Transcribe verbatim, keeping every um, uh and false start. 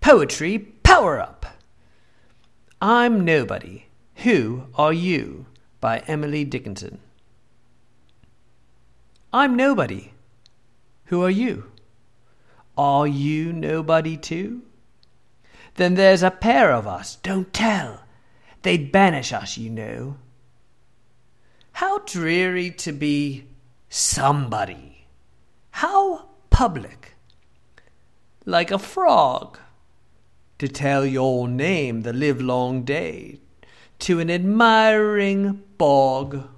Poetry Power Up! I'm Nobody. Who Are You? By Emily Dickinson. I'm nobody. Who are you? Are you nobody too? Then there's a pair of us, don't tell. They'd banish us, you know. How dreary to be somebody. How public. Like a frog. To tell your name the livelong day to an admiring bog.